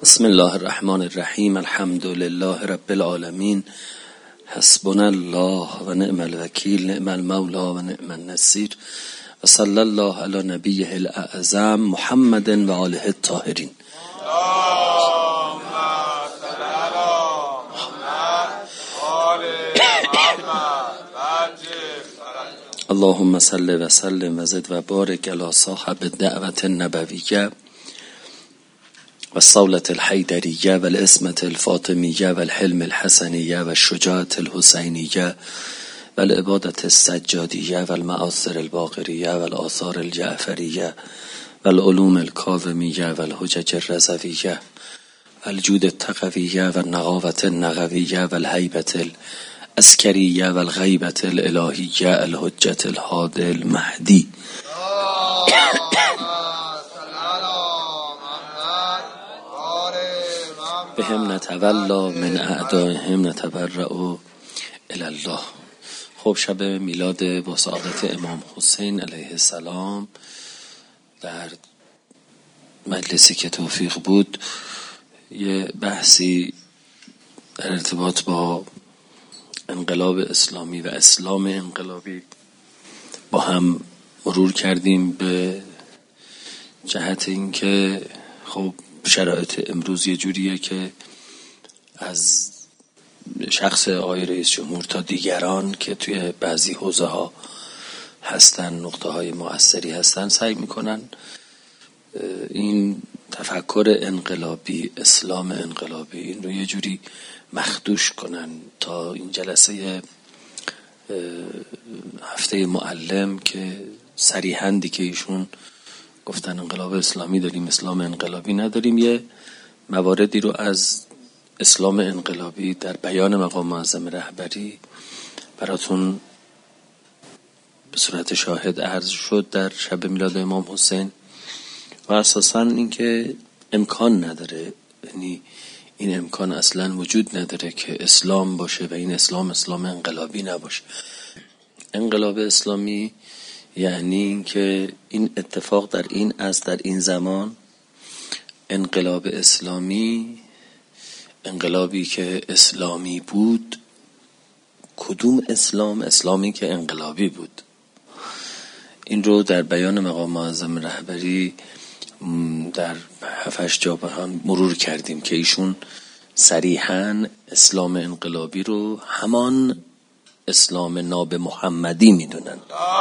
بسم الله الرحمن الرحیم. الحمد لله رب العالمین. حسبنا الله و نعم الوکیل، نعم المولا و نعم النصیر. و صلی الله علی نبیه الاعظم محمد و آله الطاهرین. اللهم صل و سلم و زد و بارک علی صاحب الدعوة النبویه و الصولة الحیدریه و الاسمة الفاطمیه و الحلم الحسنیه و الشجاعة الحسینیه و العبادة السجادیه و المآثر الباقریه و الآثار الجعفریه و العلوم الکاظمیه و الحجج الرضویه و الجود التقویه و النقاوة النقویه و الهیبة العسکریه و الغیبة الالهیه الحجة الهادی المهدی. بهم نتولا من اعدائهم نتبرأ الی الله. خب، شب میلاد با سعادت امام حسین علیه السلام در مجلسی که توفیق بود یه بحثی در ارتباط با انقلاب اسلامی و اسلام انقلابی با هم مرور کردیم، به جهت اینکه خب شرایط امروز یه جوریه که از شخص آقای رئیس جمهور تا دیگران که توی بعضی حوزه ها هستن، نقطه های مؤثری هستن، سعی میکنن این تفکر انقلابی، اسلام انقلابی، این رو یه جوری مخدوش کنن تا این جلسه هفته معلم که صریحاً دیگه ایشون گفتن انقلاب اسلامی داریم، اسلام انقلابی نداریم، یه مواردی رو از اسلام انقلابی در بیان مقام معظم رهبری براتون به صورت شاهد عرض شد در شب میلاد امام حسین. و اساساً اینکه امکان نداره، یعنی این امکان اصلاً وجود نداره که اسلام باشه و این اسلام انقلابی نباشه. انقلاب اسلامی یعنی اینکه این اتفاق در این زمان انقلاب اسلامی، انقلابی که اسلامی بود. کدوم اسلام؟ اسلامی که انقلابی بود. این رو در بیان مقام معظم رهبری در 7-8 جا مرور کردیم که ایشون صریحاً اسلام انقلابی رو همان اسلام ناب محمدی میدونن.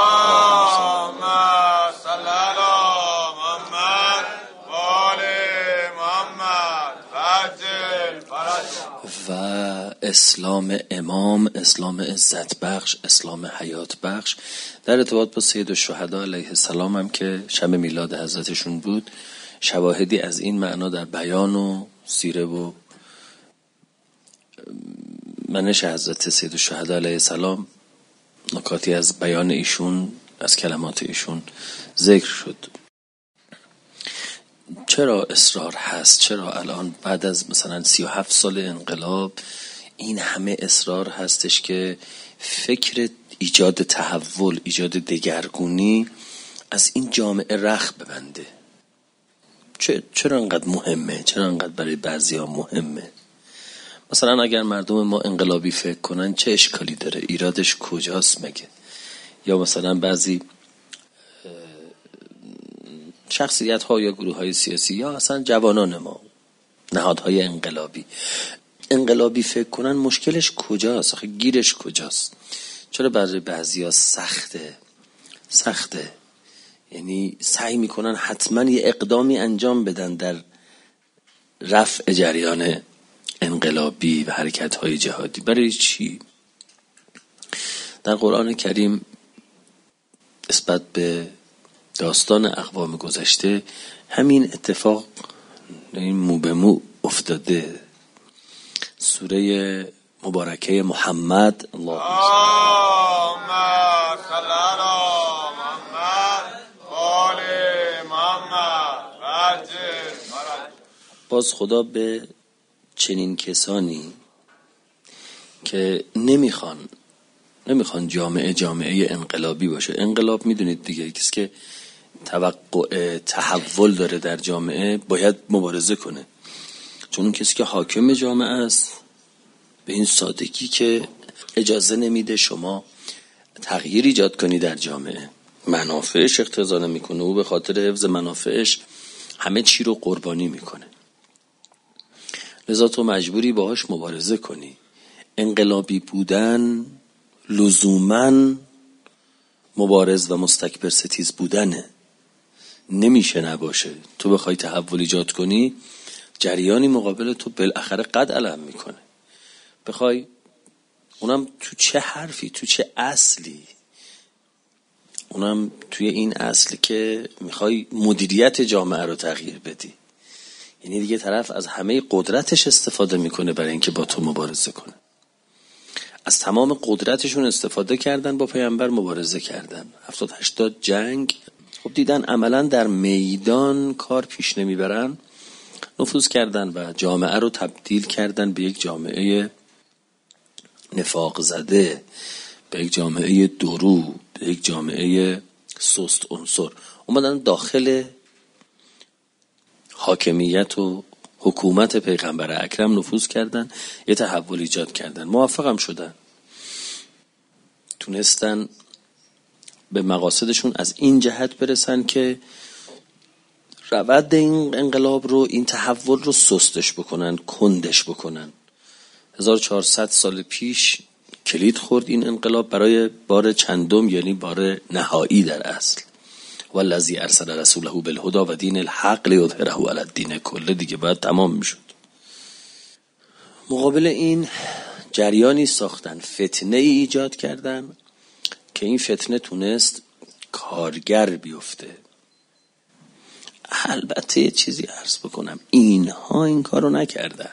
و اسلام امام، اسلام عزت بخش، اسلام حیات بخش. در ارتباط با سید الشهدا علیه السلام هم که شب میلاد حضرتشون بود، شواهدی از این معنا در بیان و سیره و منش حضرت سید الشهدا علیه السلام، نکاتی از بیان ایشون، از کلمات ایشون ذکر شد. چرا اصرار هست؟ چرا الان بعد از مثلا 37 سال انقلاب این همه اصرار هستش که فکر ایجاد تحول، ایجاد دگرگونی از این جامعه رخ ببنده؟ چرا انقدر مهمه؟ چرا انقدر برای بعضیا مهمه؟ مثلا اگر مردم ما انقلابی فکر کنن چه اشکالی داره؟ ایرادش کجاست مگه؟ یا مثلا بعضی شخصیت ها یا گروه های سیاسی یا اصلا جوانان ما، نهادهای انقلابی فکر کنن، مشکلش کجاست؟ آخه گیرش کجاست؟ چرا برای بعضیا سخته؟ یعنی سعی میکنن حتما یه اقدامی انجام بدن در رفع جریان انقلابی و حرکت های جهادی. برای چی؟ در قرآن کریم نسبت به داستان اقوام گذشته همین اتفاق این مو به مو افتاده. سوره مبارکه محمد، اللهم صل علی محمد و آل محمد. باز خدا به چنین کسانی که نمیخوان جامعه انقلابی باشه. انقلاب میدونید دیگه، کسی که توقع تحول داره در جامعه باید مبارزه کنه. چون اون کسی که حاکم جامعه است به این سادگی که اجازه نمیده شما تغییر ایجاد کنی در جامعه، منافعش اقتضا نمیکنه، او به خاطر حفظ منافعش همه چی رو قربانی میکنه، لذا تو مجبوری باهاش مبارزه کنی. انقلابی بودن لزوماً مبارز و مستکبر ستیز بودنه، نمیشه نباشه. تو بخوای تحول ایجاد کنی جریانی مقابل تو بالاخره قد علم میکنه، بخوای اونم تو چه حرفی، تو چه اصلی، اونم توی این اصل که میخوای مدیریت جامعه رو تغییر بدی. یعنی دیگه طرف از همه قدرتش استفاده میکنه برای اینکه با تو مبارزه کنه. از تمام قدرتشون استفاده کردن، با پیامبر مبارزه کردن، 70-80 جنگ. خب دیدن عملا در میدان کار پیش نمیبرن، نفوذ کردن و جامعه رو تبدیل کردن به یک جامعه نفاق زده، به یک جامعه درو، به یک جامعه سست عنصر. اومدن داخل حاکمیت و حکومت پیغمبر اکرم نفوذ کردن، یه تحول ایجاد کردن، موفقم شدن، تونستن به مقاصدشون از این جهت برسن که روند این انقلاب رو، این تحول رو سستش بکنن، کندش بکنن. 1400 سال پیش کلید خورد این انقلاب برای بار چندم، یعنی بار نهایی در اصل. والذی ارسل رسوله بالهدی و دین الحق لیظهره علی الدین کله، دیگه باید تمام میشد. مقابل این جریانی ساختن، فتنه ای ایجاد کردن که این فتنه تونست کارگر بیفته. البته یه چیزی عرض بکنم، اینها این کارو نکردن.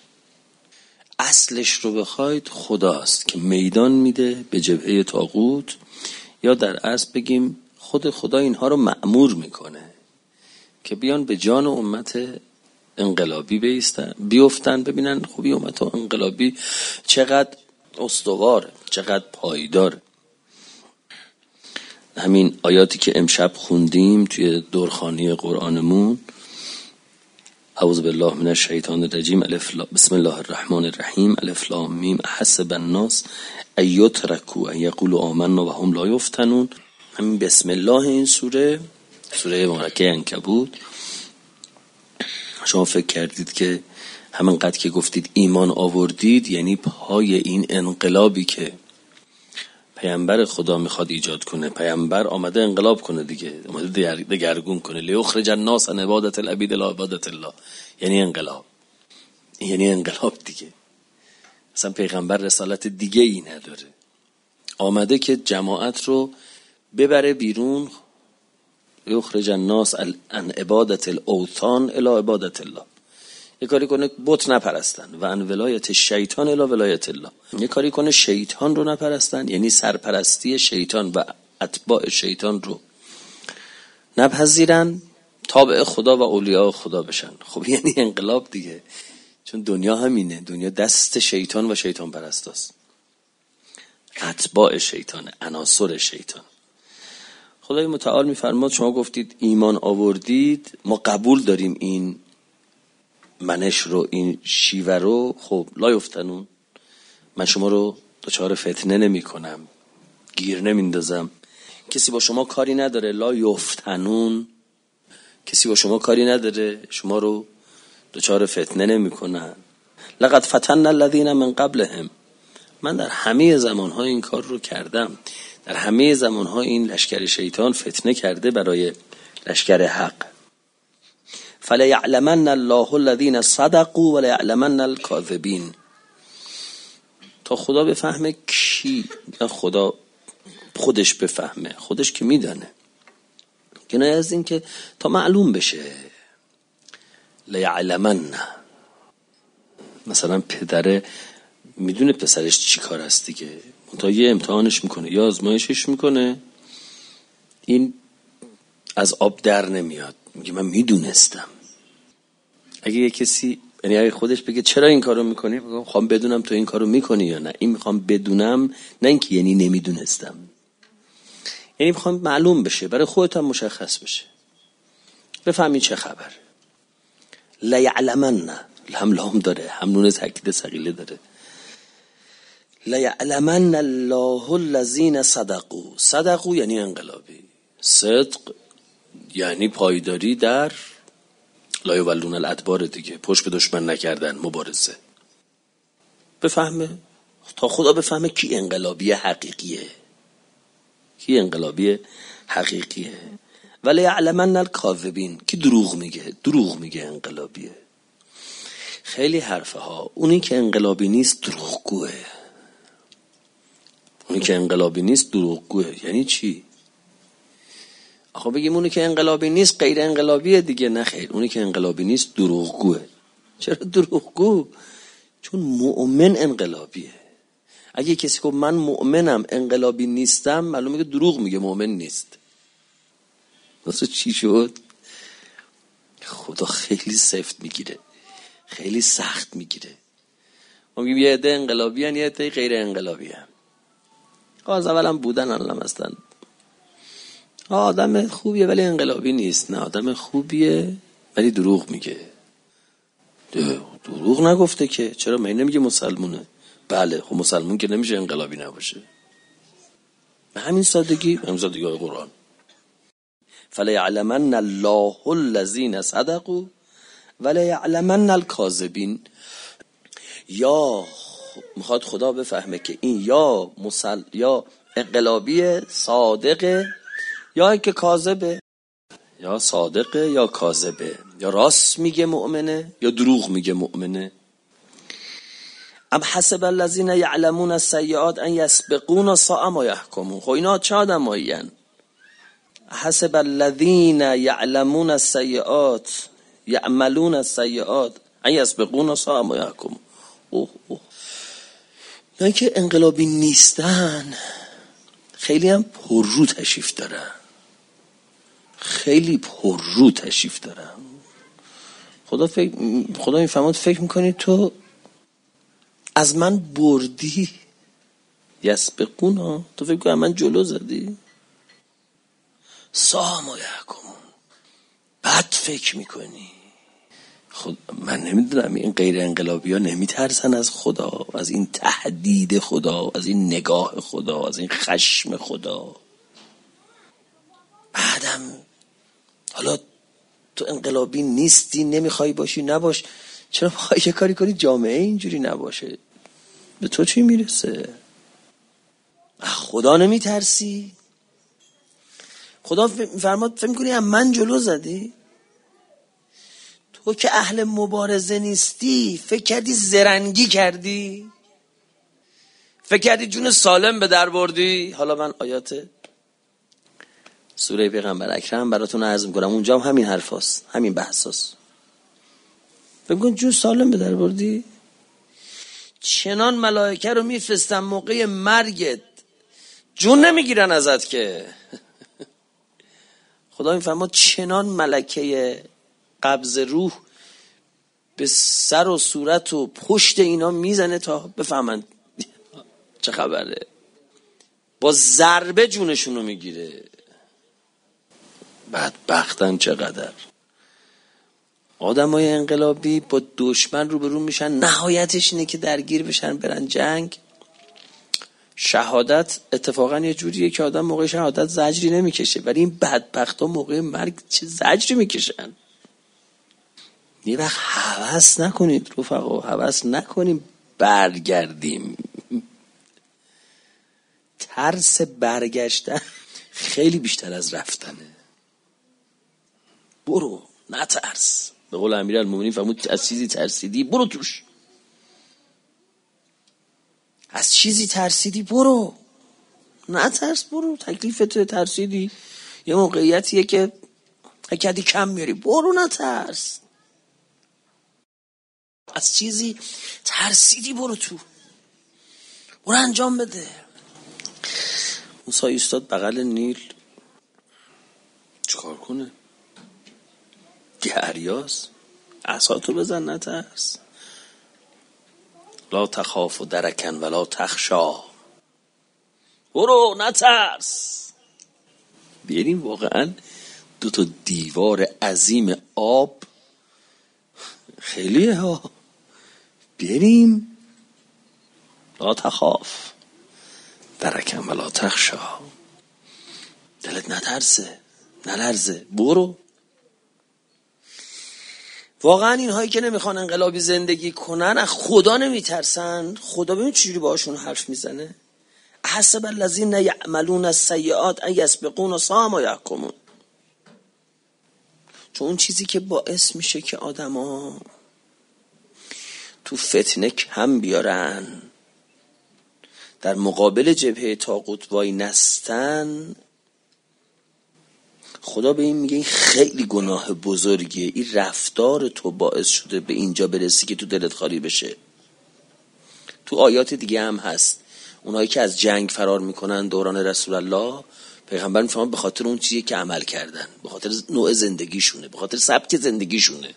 اصلش رو بخواید خداست که میدان میده به جبهه طاغوت، یا در اصل بگیم خود خدا اینها رو مأمور میکنه که بیان به جان امت انقلابی بیفتن، ببینن خوبی امت انقلابی چقدر استواره، چقدر پایداره. همین آیاتی که امشب خوندیم توی دورخانی قرآنمون، اعوذ بالله من الشیطان الرجیم، بسم الله الرحمن الرحیم، الف لام میم، احسب الناس ان یترکوا ان یقولوا آمنا و هم لا یفتنون. همین بسم الله این سوره مبارکه عنکبوت، شما فکر کردید که همینقدر که گفتید ایمان آوردید یعنی پای این انقلابی که پیامبر خدا میخواد ایجاد کنه، پیامبر آمده انقلاب کنه دیگه، آمده دگرگون کنه، لیخرج الناس عن عبادة العبید الی عبادة الله، یعنی انقلاب، یعنی انقلاب دیگه. اصلا پیغمبر رسالت دیگه ای نداره، آمده که جماعت رو ببره بیرون، لیخرج الناس عن عبادة الاوثان الی عبادة الله، یه کاری کنه بت نپرستن، و ان ولایت شیطان الی ولایت الله، یه کاری کنه شیطان رو نپرستن، یعنی سرپرستی شیطان و اتباع شیطان رو نپذیرن، تابع خدا و اولیاء خدا بشن. خب یعنی انقلاب دیگه، چون دنیا همینه، دنیا دست شیطان و شیطان پرستاست، اتباع شیطان، عناصر شیطان. خدای متعال میفرماد شما گفتید ایمان آوردید، ما قبول داریم این منش رو، این شیوه رو، خب لا یفتنون، من شما رو دچار فتنه نمی کنم، گیر نمیندازم، کسی با شما کاری نداره، لا یفتنون، کسی با شما کاری نداره، شما رو دچار فتنه نمی کنن. لقد فتن الذین من قبلهم، من در همه زمانها این کار رو کردم، در همه زمانها این لشکر شیطان فتنه کرده برای لشکر حق. فلیعلمن الله الذین صدقوا ولیعلمن الکاذبین، تا خدا بفهمه کی، خدا خودش بفهمه، خودش که میدانه، کنایه از این که تا معلوم بشه. لیعلمن، مثلا پدره میدونه پسرش چی کار است دیگه، تا یه امتحانش میکنه یا آزمایشش میکنه، این از آب در نمیاد، میگه من میدونستم. اگه یه کسی، یعنی اگه خودش بگه چرا این کارو میکنی، میخوام بدونم تو این کارو میکنی یا نه، این میخوام بدونم، نه اینکه یعنی نمیدونستم، یعنی میخوام معلوم بشه، برای خودت هم مشخص بشه، بفهمی چه خبر. لیعلمن، هم لام داره، هم نون تاکید ثقیله داره. لیعلمن الله الذین صدقوا. صدقوا یعنی انقلابی. صدق یعنی پایداری در لا یولون الادبار دیگه، پشت به دشمن نکردن، مبارزه. بفهمه تا خدا بفهمه کی انقلابی حقیقیه، کی انقلابی حقیقیه. ولی یعلمن الکاذبین، کی دروغ میگه انقلابیه. خیلی حرفه ها. اونی که انقلابی نیست دروغگوه. اونی که انقلابی نیست دروغگوه یعنی چی؟ آخه بگیم اونی که انقلابی نیست غیر انقلابیه دیگه. نه خیر، اونی که انقلابی نیست دروغگوه. چرا دروغگو؟ چون مؤمن انقلابیه. اگه کسی که من مؤمنم انقلابی نیستم، معلومه که دروغ میگه، مؤمن نیست. واسه چی شد؟ خدا خیلی سفت میگیره، خیلی سخت میگیره. ما میگیم یه عده انقلابی هن، یه عده غیر انقلابی هن. از اول هم بودن، الان هستن. آدم خوبیه ولی انقلابی نیست. نه، آدم خوبیه ولی دروغ میگه. دروغ نگفته که. چرا من نمیگه مسلمونه؟ بله، خب مسلمون که نمیشه انقلابی نباشه. به همین سادگی قرآن. فلیعلمن الله الذین صدقوا ولیعلمن الکاذبین. یا میخواد خدا بفهمه که این یا انقلابی صادقه یا اینکه کاذبه. یا صادقه یا کاذبه، یا راست میگه مؤمنه یا دروغ میگه مؤمنه. ام حسب الذین یعلمون السیئات ان یسبقون ساء ما یحکمون. خب اینا چه آدمایین؟ حسب الذین یعلمون السیئات یعملون السیئات ان یسبقون ساء ما یحکمون. نه که انقلابی نیستن، خیلی هم پررو تشریف دارن. خدا میفهمد فکر میکنی تو از من بردی. یسبقون ها، تو فکر کنی من جلو زدی. ساما یحکمون، بد فکر میکنی. خود من نمیدونم این غیر انقلابی ها نمیترسن از خدا، از این تهدید خدا، از این نگاه خدا، از این خشم خدا. بعدم حالا تو انقلابی نیستی، نمیخوای باشی، نباش. چرا بخوای یه کاری کنی جامعه اینجوری نباشه؟ به تو چی میرسه؟ خدا نمیترسی؟ خدا فرماد فکر میکنی من جلو زدی؟ تو که اهل مبارزه نیستی، فکر کردی زرنگی کردی؟ فکر کردی جون سالم به در بردی؟ حالا من آیات سوره پیغمبر اکرم براتون عرض میکنم، اونجا هم همین حرف هست، همین بحث هست. فکر کن جون سالم به در بردی؟ چنان ملائکه رو میفرستن موقع مرگت، جون نمیگیرن ازت که. خدا میفرماد چنان ملکه قبض روح به سر و صورت و پشت اینا میزنه تا بفهمن چه خبره. با ضربه جونشونو میگیره. بدبختن چقدر. آدمای انقلابی با دشمن روبرو میشن، نهایتش اینه که درگیر بشن، برن جنگ. شهادت اتفاقا یه جوریه که آدم موقع شهادت زجری نمیکشه، ولی این بدبختا موقع مرگ چه زجری میکشن. یه وقت هوس نکنید رفقا، هوس نکنیم برگردیم. ترس برگشتن خیلی بیشتر از رفتنه. برو نترس. به قول امیرالمومنین فرمود از چیزی ترسیدی برو توش. از چیزی ترسیدی برو، نترس، برو. تکلیفت ترسیدی، یه موقعیتیه که حکردی کم میاری، برو نترس. از چیزی ترسیدی برو تو، برو انجام بده. موسی ایستاد بغل نیل، چیکار کنه؟ دریاست. عصاتو بزن نترس. لا تخاف درکن ولا تخشا، برو نترس. بیاریم واقعا دو تا دیوار عظیم آب خیلیه ها. بریم. لا تخاف درکم ولا تخشا، دلت نترسه نلرزه، برو. واقعا اینهایی که نمیخوان انقلابی زندگی کنن از خدا نمیترسن؟ خدا ببین چجوری باشون حرف میزنه. حسب الذین یعملون السیئات ان یسبقون ساء ما یحکمون. چون اون چیزی که باعث میشه که آدما تو فتنه کم بیارن، در مقابل جبهه طاغوت وای نستن، خدا به این میگه این خیلی گناه بزرگیه، این رفتار تو باعث شده به اینجا برسی که تو دلت خالی بشه. تو آیات دیگه هم هست، اونایی که از جنگ فرار میکنن دوران رسول الله، پیغمبر میفهمن به خاطر اون چیزی که عمل کردن، به خاطر نوع زندگیشونه، به خاطر سبک زندگیشونه.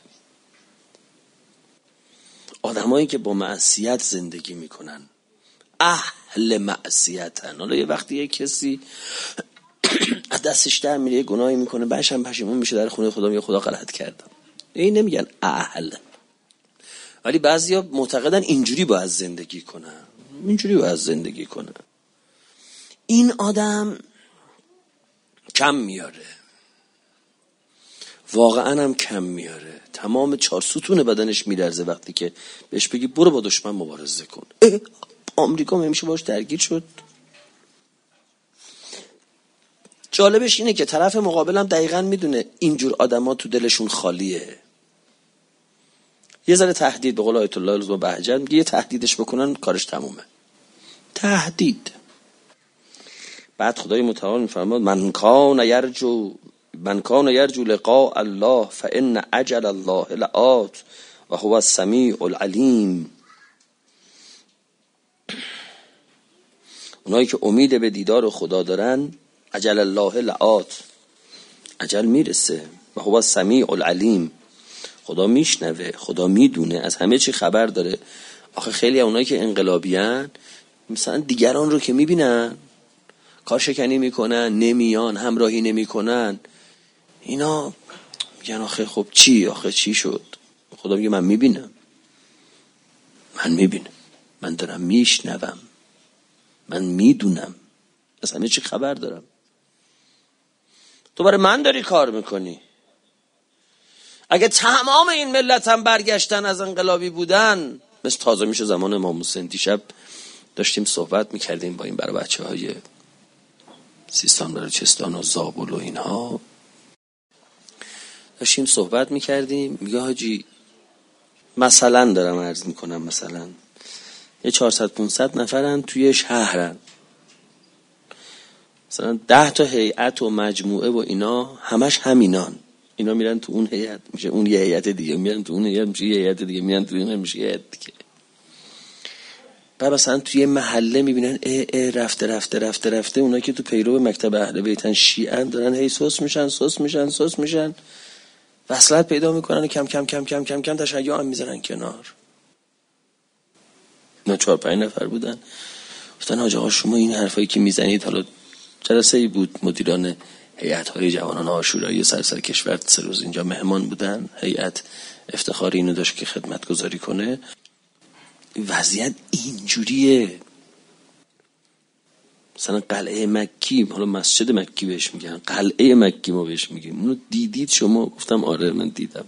آدمایی که با معصیت زندگی میکنن، اهل معصیتن. حالا یه وقتی یه کسی از دستش در میره یه گناهی میکنه، بعدش هم پشیمون میشه، در خونه خدا میگه خدا غلط کردم. این نمیگن اهل، ولی بعضیا معتقدن اینجوری باید زندگی کنن، اینجوری باید زندگی کنن. این آدم کم میاره، واقعا هم کم میاره. تمام 4 ستون بدنش میلرزه وقتی که بهش بگی برو با دشمن مبارزه کن. آمریکا همیشه باش درگیر شد. جالبش اینه که طرف مقابلم دقیقاً میدونه اینجور آدما تو دلشون خالیه. یه ذره تهدید، به قول آیت الله العظمی بهجت میگه یه تهدیدش بکنن کارش تمومه. تهدید. بعد خدای متعال میفرماد من کان یرجو لقاء الله فان اجل الله لآت و هو السمیع العلیم. اونایی که امید به دیدار خدا دارن اجل الله لآت، اجل میرسه. و هو السمیع العلیم، خدا میشنوه، خدا میدونه، از همه چی خبر داره. آخه خیلی اونایی که انقلابیان مثلا دیگران رو که میبینن کار شکنی میکنن، نمیان، همراهی نمیکنن، اینا میگن آخه خب چی، آخه چی شد؟ خدا میگه من میبینم، من دارم میشنوم، من میدونم، از همه چی خبر دارم. تو برای من داری کار میکنی. اگه تمام این ملت هم برگشتن از انقلابی بودن، مثل تازه میشه زمان امام حسین. دیشب داشتیم صحبت میکردیم با این برای بچه‌های سیستان بلوچستان و زابل و اینها، داشتیم صحبت میکردیم. میگه حاجی مثلا دارم عرض میکنم، مثلا یه 400-500 نفرن توی شهرن، مثلا 10 تا هیئت و مجموعه و اینا همش همینان. اینا میرن تو اون هیئت، میشه اون یه هیئت دیگه، میرن تو اون هیئت، میشه یه هیئت دیگه، میرن تو اون میشه یه هیئت دیگه. بعد مثلا توی محله میبینن رفته اونا که تو پیرو مکتب اهل بیتن شیعه دارن هی سوس میشن وصلت پیدا میکنن، کم کم تشیع هم میذارن کنار. اینا 4-5 نفر بودن. گفتن حاج آقا شما این حرفایی که میزنید، حالا جلسه‌ای بود مدیران هیئت‌های جوانان عاشورایی سراسر کشور 3 روز اینجا مهمان بودن، هیئت افتخار اینو داشت که خدمتگزاری کنه. وضعیت اینجوریه. مثلا قلعه مکی، حالا مسجد مکی بهش میگن، قلعه مکی ما بهش میگیم. اونو دیدید شما؟ گفتم آره من دیدم،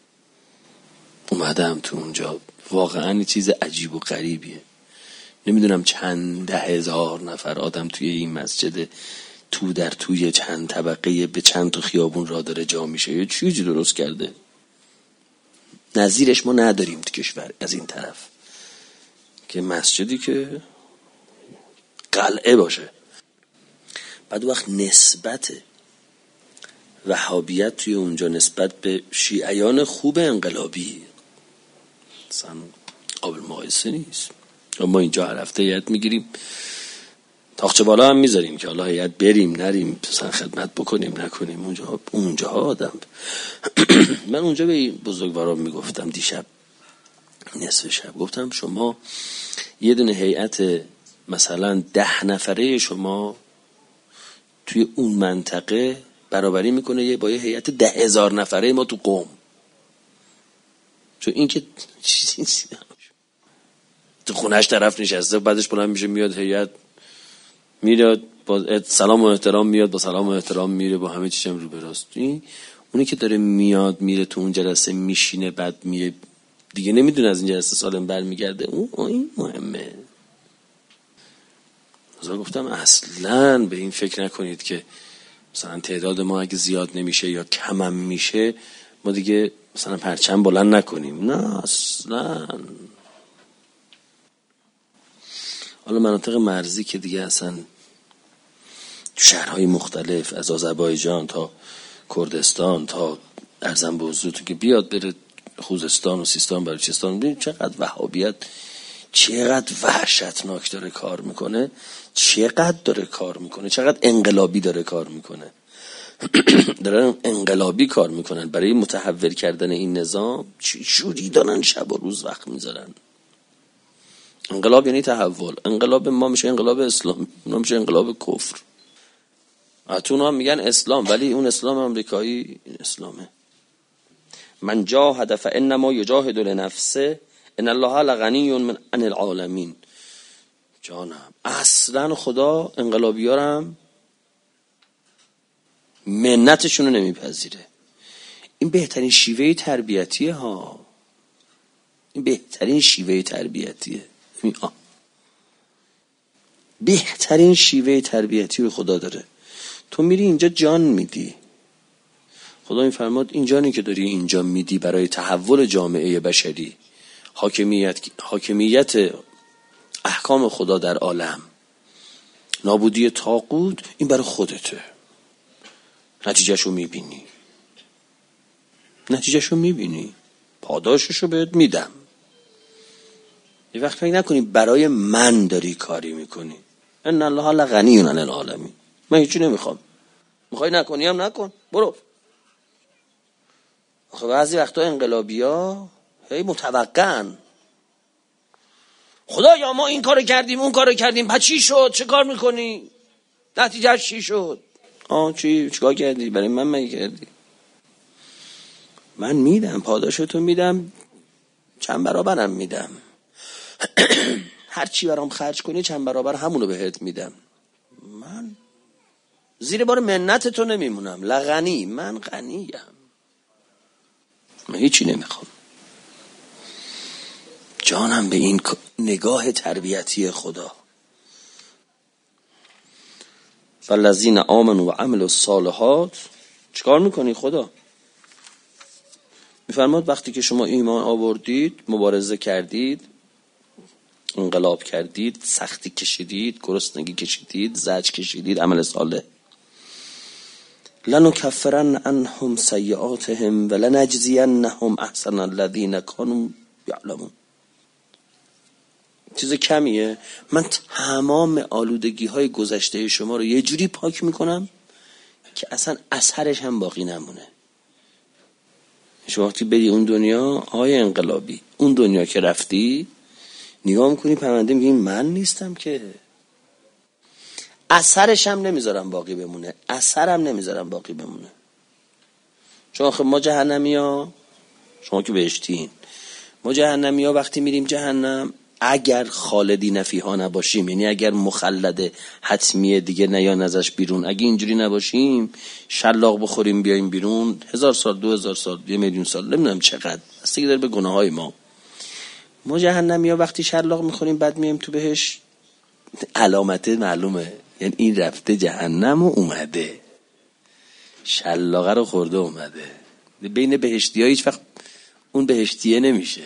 اومدم تو اونجا. واقعا چیز عجیب و غریبیه. نمیدونم چند 10,000 نفر آدم توی این مسجد تو در توی چند طبقه به چند تا خیابون را داره جا میشه. یه چیزی درست کرده نظیرش ما نداریم تو کشور از این طرف، که مسجدی که قلعه باشه. بعد وقت نسبت وهابیت توی اونجا نسبت به شیعیان خوب انقلابی اصلا قابل مقایسه نیست. ما اینجا هر هفته هیئت میگیریم، تاخچه بالا هم میذاریم که حالا هیئت بریم نریم، مثلا خدمت بکنیم نکنیم. اونجا آدم من اونجا به بزرگواران میگفتم دیشب نصف شب، گفتم شما یه دونه هیئت مثلا 10 نفره شما توی اون منطقه برابری میکنه با یه هیئت 10,000 نفره ما تو قم. چون این که خونهش طرف نشسته، بعدش بلند میشه میاد هیئت میاد با سلام و احترام میاد، با سلام و احترام میره، با همه چیزم رو به راست. اونی که داره میاد میره تو اون جلسه میشینه بعد میره دیگه نمیدونه از این جلسه سالم برمیگرده، این مهمه. مثلا گفتم اصلاً به این فکر نکنید که مثلا تعداد ما اگه زیاد نمیشه یا کمم میشه ما دیگه مثلا پرچم بلند نکنیم. نه اصلاً. حالا مناطق مرزی که دیگه اصلا تو شهرهای مختلف از آذربایجان تا کردستان تا ارزم به حضورتون که بیاد بره خوزستان و سیستان بلوچستان، ببینید چقدر وهابیت چقدر وحشتناک داره کار میکنه، چقدر داره کار میکنه، چقدر انقلابی داره کار میکنه. دارن انقلابی کار میکنن برای متحول کردن این نظام. چجوری دارن شب و روز وقت میذارن. انقلاب یعنی تحول. انقلاب ما میشه انقلاب اسلام، ما میشه انقلاب کفر. اتون هم میگن اسلام ولی اون اسلام امریکایی اسلامه. من جاهد فانما یجاهد لنفسه ان الله لغنی عن العالمین. جانم اصلا خدا انقلابیارم منتشون رو نمیپذیره. این بهترین شیوه تربیتیه ها. این بهترین شیوه تربیتیه. بهترین شیوه تربیتی رو خدا داره. تو میری اینجا جان میدی. خدا میفرماد این جانی که داری اینجا میدی برای تحول جامعه بشری، حاکمیت احکام خدا در عالم، نابودی طاغوت، این برای خودته. نتیجهشو میبینی. پاداششو بهت میدم. یه وقت فکر نکنی برای من داری کاری میکنی. ان الله لغنی عن العالمین. من هیچی نمیخوام. میخوای نکنی هم نکن، برو. خب بعضی وقتا انقلابی‌ها هی متوقعن. خدایا ما این کارو کردیم اون کارو کردیم، پس چی شد؟ چه کار میکنی؟ نتیجهش چی شد؟ چیکار کردی؟ برای من مگه کردی؟ من میدم، پاداشتو میدم، چند برابرم میدم. هر چی برام خرج کنی چند برابر همونو بهت میدم. من زیر بار منت تو نمیمونم. لغنی، من غنیم، من هیچی نمیخوام. جانم به این نگاه تربیتی خدا. فالذین آمنوا و عملوا الصالحات. چیکار میکنی خدا؟ میفرماد وقتی که شما ایمان آوردید، مبارزه کردید، انقلاب کردید، سختی کشیدید، گرسنگی کشیدید، زجر کشیدید، عمل صالح، لنکفرن عنهم سیئاتهم ولنجزینهم احسن الذین كانوا یعلمون. چیز کمیه. من تمام آلودگی های گذشته شما رو یه جوری پاک میکنم که اصلا اثرش هم باقی نمونه. شما وقتی بدی اون دنیا، آیه انقلابی، اون دنیا که رفتی نگاه میکنی پرونده میگی من نیستم که. اثرش هم نمیذارم باقی بمونه. اثرم نمیذارم باقی بمونه. چون خب ما جهنمی ها، شما که بهشتین، ما جهنمی ها وقتی میریم جهنم اگر خالدین فیها نباشیم، یعنی اگر مخلد حتمیه دیگه نیان ازش بیرون، اگه اینجوری نباشیم شلاق بخوریم بیایم بیرون 1000 سال 2000 سال 1,000,000 سال نمیدونم چقدر، بستگی داره به گناه های ما. ما جهنمی ها وقتی شلاق میخوریم بعد میایم تو بهش، علامته معلومه، یعنی این رفته جهنم و اومده شلاقه رو خورده اومده. بین بهشتی ها هیچ وقت اون بهشتیه نمیشه.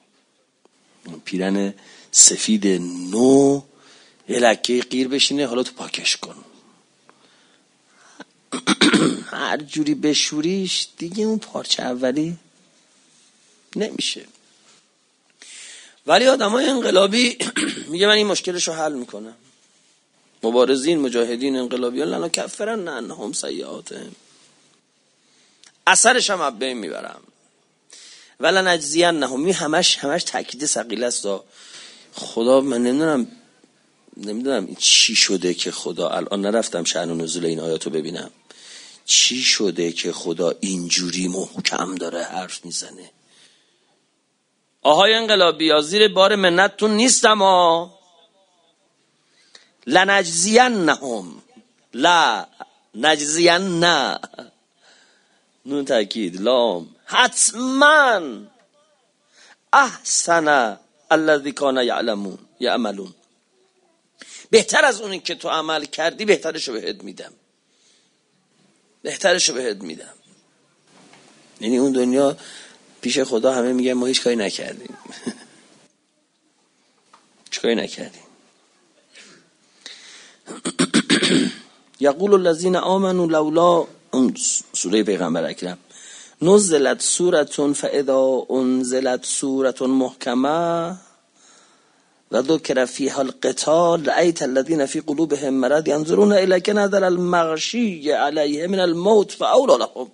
پیرن سفید نو یه لکه قیر بشینه، حالا تو پاکش کن. هر جوری بشوریش دیگه اون پارچه اولی نمیشه. ولی آدمای انقلابی میگه من این مشکلشو حل میکنم. مبارزین، مجاهدین، انقلابیان لنکفرن عنهم سیئاتهم، اثرش هم از بین میبرم. ولنجزینهم، می همش تاکید ثقیله است. خدا من نمیدونم چی شده که خدا، الان نرفتم شأن و نزول این آیاتو ببینم، چی شده که خدا اینجوری محکم داره حرف میزنه. آهای انقلابی ها زیر بار منتتون نیستم ها. لنجزینهم، لا نجزین، نه نون تاکید لام، حتما احسن الذی کان یعملون، بهتر از اونی که تو عمل کردی بهترشو بهت میدم، بهترشو بهت میدم. یعنی اون دنیا پیش خدا همه میگن ما هیچ کاری نکردیم هیچ کاری نکردیم. یقول الذین آمنوا لولا، سوره پیغمبر اکرم، نزلت سورة فاذا انزلت سورة محکمه و ذکر فیها القتال رأیت الذین فی قلوبهم مرض ینظرون الیک نظر المغشی علیه من الموت فاولی لهم.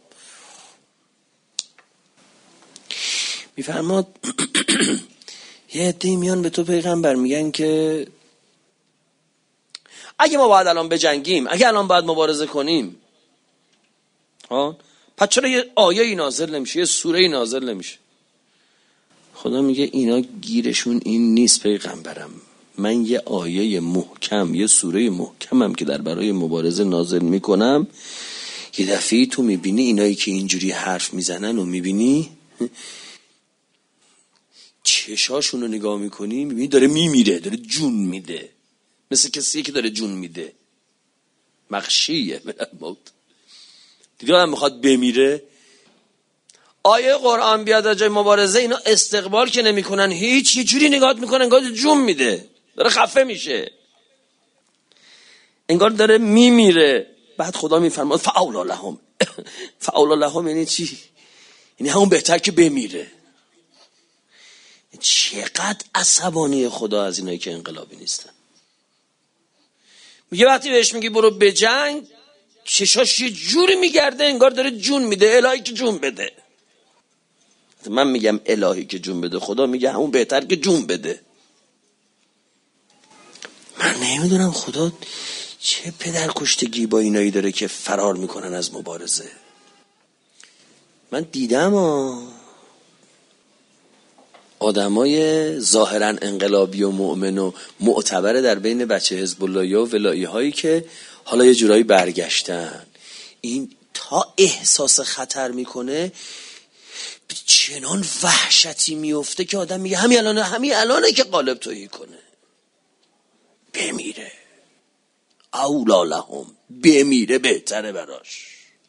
میفرماد یه عده‌ای میان به تو پیغمبر میگن که اگه ما باید الان بجنگیم، اگه الان باید مبارزه کنیم، پس چرا یه آیه‌ای نازل نمیشه، یه سوره‌ای نازل نمیشه؟ خدا میگه اینا گیرشون این نیست پیغمبرم. من یه آیه محکم، یه سوره محکمم که در برای مبارزه نازل میکنم. یه دفعه تو میبینی اینایی که اینجوری حرف میزنن و میبینی چشاشون رو نگاه میکنی، میبینی داره میمیره، داره جون میده، مثل کسی که داره جون میده، مغشیه من الموت. دیگه آدم میخواد بمیره. آیه قرآن بیاد راجع مبارزه، اینا استقبال که نمیکنن، هیچ، یه جوری نگاه میکنن انگار جون میده، داره خفه میشه، انگار داره میمیره. بعد خدا میفرماد فاولی لهم. فاولی لهم یعنی چی؟ یعنی همون بهتر که بمیره. چقدر عصبانی خدا از اینایی که انقلابی نیستن. میگه وقتی بهش میگی برو بجنگ، چشاش یه جوری میگرده انگار داره جون میده. الهی که جون بده. من میگم الهی که جون بده، خدا میگه همون بهتر که جون بده. من نمیدونم خدا چه پدر کشتگی با اینایی داره که فرار میکنن از مبارزه. من دیدم آدمای ظاهرا انقلابی و مؤمن و معتبر در بین بچه حزب اللهی و ولایی هایی که حالا یه جورایی برگشتن، این تا احساس خطر میکنه چنان وحشتی میفته که آدم میگه همین الانه که قالب تویی کنه، بمیره. اولا لهم، بمیره بهتره براش.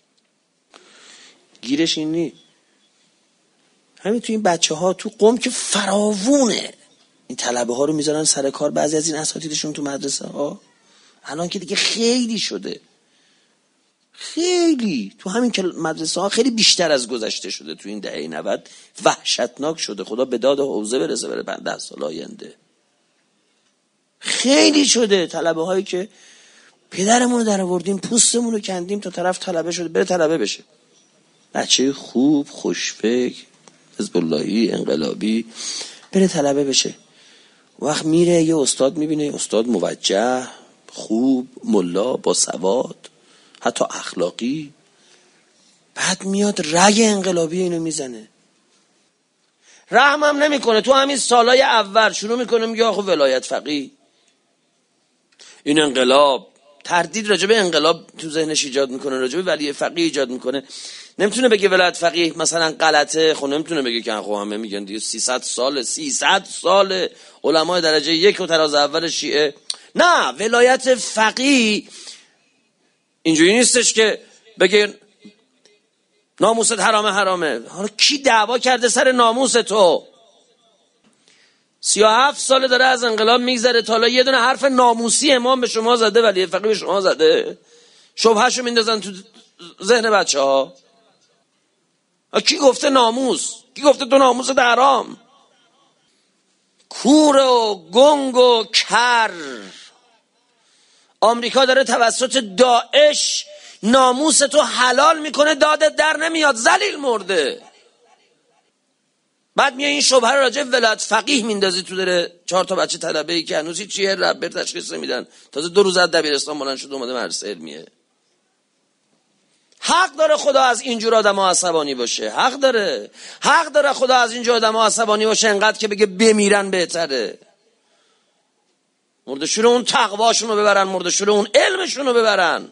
گیرش این نی. همین تو این بچه ها تو قم که فراوونه، این طلبه ها رو میذارن سر کار، بعضی از این اساتیدشون تو مدرسه ها الان که دیگه خیلی شده، خیلی تو همین که مدرسه ها خیلی بیشتر از گذشته شده. تو این دهه 90 وحشتناک شده. خدا به داد حوزه برسه بره 10 سال آینده. خیلی شده طلبه هایی که پدرمون رو در آوردیم، پوستمون رو کندیم تا طرف طلبه شده، بره طلبه بشه. بچه خوب، خوشفکر، حزب اللهی، انقلابی، بره طلبه بشه. وقت میره یه استاد میبینه، استاد موجه، خوب، ملا، با سواد، حتی اخلاقی، بعد میاد رگ انقلابی اینو میزنه، رحمم نمیکنه. تو همین سالای اول شروع میکنه میگه آخه ولایت فقیه، این انقلاب، تردید راجع به انقلاب تو ذهنش ایجاد میکنه، راجع به ولی فقیه ایجاد میکنه. نمیتونه بگه ولایت فقیه مثلا غلطه، خب نمیتونه بگه که خب همه میگن دیگه 300 سال علمای درجه 1 و تراز اول شیعه. نه، ولایت فقیه اینجوری نیستش که بگه ناموست حرامه. حالا کی دعوا کرده سر ناموس تو؟ 37 سال داره از انقلاب میگذره، تا حالا یه دونه حرف ناموسی امام به شما زده، ولی فقیه به شما زده؟ شبههشو میندازن تو ذهن بچه ها. کی گفته ناموس؟ کی گفته تو ناموس حرام؟ کور و گنگ و کر. آمریکا داره توسط داعش ناموس تو حلال میکنه، دادت در نمیاد، ذلیل مرده. بعد میای این شبهه رو راجع ولایت فقیه میندازی تو داره 4 تا بچه طلبه‌ای که هنوز چیه ربر تشخیص نمیدن، تازه 2 روز از دبیرستان بلند شد اومده مدرسه علمیه. حق داره خدا از اینجور آدم ها عصبانی باشه، حق داره خدا از اینجور آدم ها عصبانی باشه انقدر که بگه بمیرن بهتره. مردشور اون تقواشون رو ببرن، مردشور اون علمشون رو ببرن.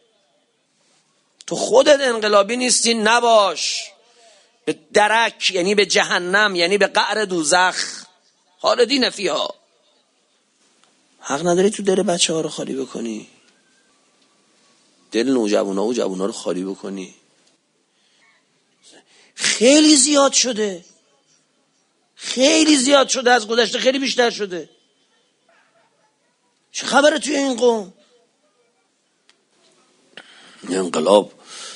تو خودت انقلابی نیستی، نباش. به درک یعنی به جهنم، یعنی به قعر دوزخ خالدین فیها. حق نداری تو دل بچه ها رو خالی بکنی، دل نوجوانا و جوانا رو خالی بکنی. خیلی زیاد شده از گذشته، خیلی بیشتر شده. چه خبره توی این قوم؟ انقلاب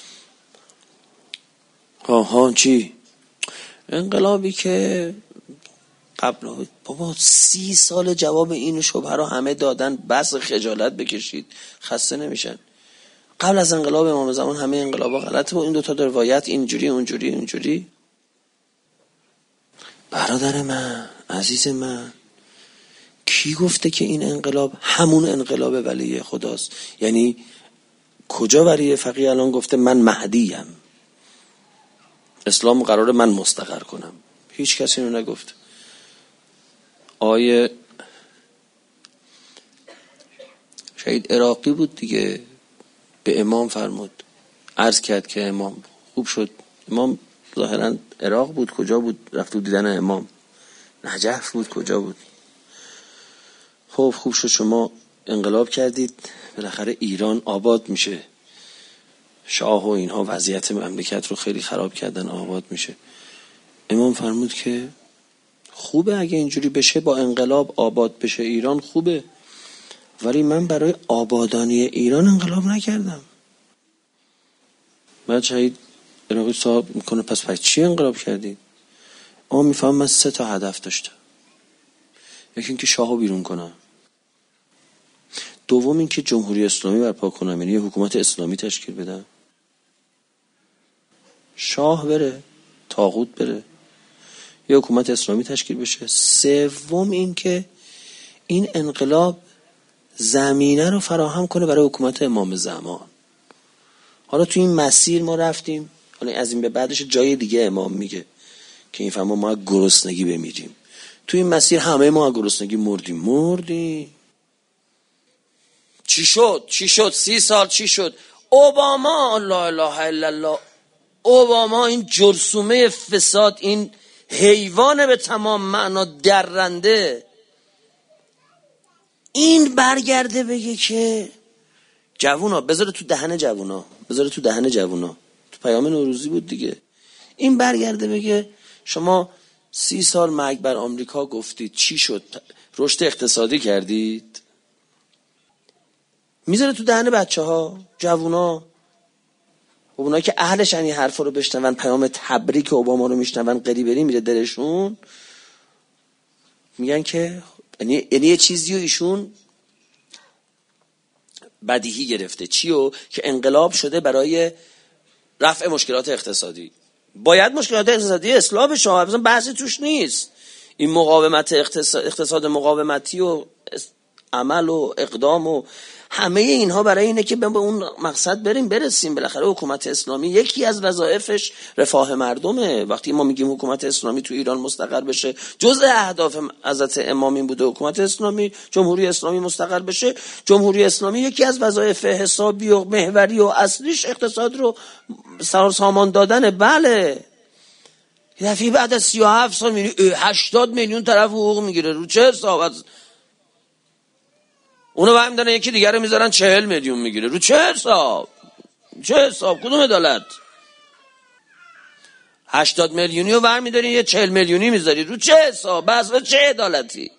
چی؟ انقلابی که قبل بابا 30 سال جواب این شبهه رو همه دادن، بس خجالت بکشید، خسته نمیشن. قبل از انقلاب امام زمان همه انقلابا غلطه با این دوتا روایت، اینجوری اونجوری. برادر من، عزیز من، کی گفته که این انقلاب همون انقلاب ولی خداست؟ یعنی کجا ولی فقیه الان گفته من مهدیم، اسلام قراره من مستقر کنم؟ هیچ کسی اینو نگفت. آیه شهید عراقی بود دیگه، به امام فرمود، عرض کرد که امام خوب شد. امام ظاهرا عراق بود، کجا بود؟ رفت دیدن امام، نجف بود، کجا بود؟ خب خوب شد شما انقلاب کردید، بالاخره ایران آباد میشه. شاه و اینها وضعیت مملکت رو خیلی خراب کردن، آباد میشه. امام فرمود که خوبه اگه اینجوری بشه، با انقلاب آباد بشه ایران، خوبه، ولی من برای آبادانی ایران انقلاب نکردم. بعد شهید عراقی صاحب میکنه پس چی انقلاب کردید؟ میفهم من 3 تا هدف داشتم. یکی اینکه شاهو بیرون کنم، دوم اینکه جمهوری اسلامی برپا کنم، یعنی حکومت اسلامی تشکیل بدم، شاه بره، طاغوت بره، یه حکومت اسلامی تشکیل بشه. سوم اینکه این انقلاب زمینه رو فراهم کنه برای حکومت امام زمان. حالا تو این مسیر ما رفتیم، حالا از این به بعدش جای دیگه امام میگه که این فهمه ما گرسنگی بمیریم. تو این مسیر همه ما گرسنگی مردیم. چی شد 30 سال چی شد؟ اوباما، لا اله الا الله، اوباما این جرثومه فساد، این حیوان به تمام معنا درنده، این برگرده بگه که جوونا بذاره تو دهن جوونا، تو پیام نوروزی بود دیگه، این برگرده بگه شما 30 سال مرگ بر آمریکا گفتید، چی شد؟ رشد اقتصادی کردید؟ میذاره تو دهن بچه ها، جوونا، و اونایی که اهلشن این حرفا رو بشنون، پیام تبریک اوباما رو میشنون، قریبری میره دلشون، میگن که یعنی یه چیزی رو ایشون بدیهی گرفته، چیو؟ که انقلاب شده برای رفع مشکلات اقتصادی. باید مشکلات اقتصادی اصلاح بشه، اصلا بحثی توش نیست. این مقاومت اقتصاد مقاومتی و عمل و اقدام و همه اینها برای اینه که به اون مقصد برسیم. بالاخره حکومت اسلامی یکی از وظایفش رفاه مردمه. وقتی ما میگیم حکومت اسلامی تو ایران مستقر بشه، جزء اهداف حضرت امام این بوده حکومت اسلامی، جمهوری اسلامی مستقر بشه. جمهوری اسلامی یکی از وظایف حسابی و محوری و اصلیش اقتصاد رو سامان دادن. بله، دفعه بعد از 37 سال میبینی 80 میلیون طرف حقوق میگیره، رو چه حساب؟ اونو برمی دارن یکی دیگر رو میذارن 40 میلیون میگیره، رو چه حساب؟ کدوم عدالت؟ 80 میلیونی رو برمی داری یه 40 میلیونی میذاری، رو چه حساب؟ بس چه عدالتی؟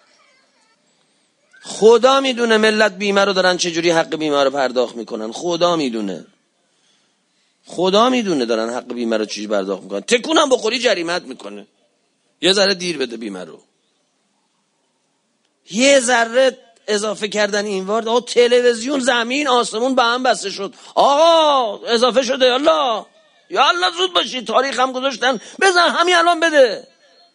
خدا میدونه ملت بیمه رو دارن چجوری حق بیمه رو پرداخت میکنن، خدا میدونه دارن حق بیمه رو چجوری پرداخت میکنن. تکونم بخوری جریمت میکنه، یه ذره دیر بده بیمه رو، یه ذره اضافه کردن اینوار. آقا تلویزیون زمین آسمون به هم بسته شد، آقا اضافه شده، یالا زود باشید، تاریخ هم گذاشتن، بزن همین الان بده.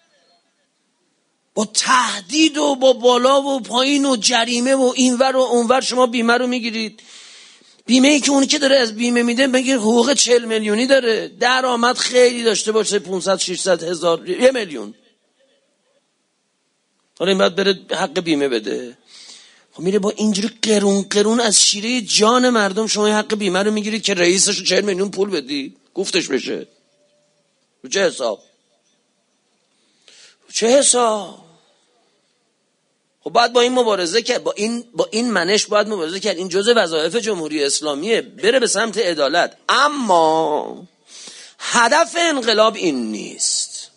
با تهدید و با بالا و پایین و جریمه و اینور و اونور شما بیمه رو میگیرید. بیمه ای که اونی که داره از بیمه میده بگیر حقوق 40 میلیونی داره، درآمد خیلی داشته باشه 500 600 هزار 1 میلیون، حالا این باید بره حق بیمه بده. خب میره با اینجوری قرون از شیره جان مردم شما حق بیمه رو میگیرید که رئیسش 40 میلیون پول بدی گفتش بشه. رو چه حساب؟ خب باید با این مبارزه کرد، با این منش باید مبارزه کرد. این جزء وظایف جمهوری اسلامیه، بره به سمت عدالت. اما هدف انقلاب این نیست.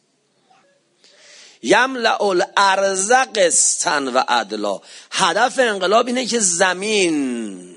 یملأ الارض قسطا و عدلا. هدف انقلاب اینه که زمین